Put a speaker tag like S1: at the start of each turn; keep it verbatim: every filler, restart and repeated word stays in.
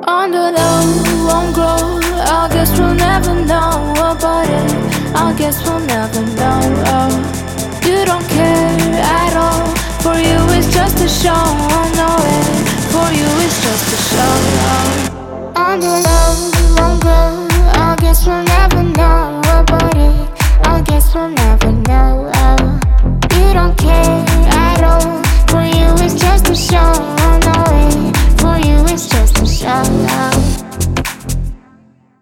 S1: On the low, won't grow. I guess we'll never know about it. I guess we'll never know. Oh, you don't care at all. For you it's just a show. I know it. For you it's just a show. Oh. On the low, won't grow. I guess we'll never know about it. I guess we'll never know.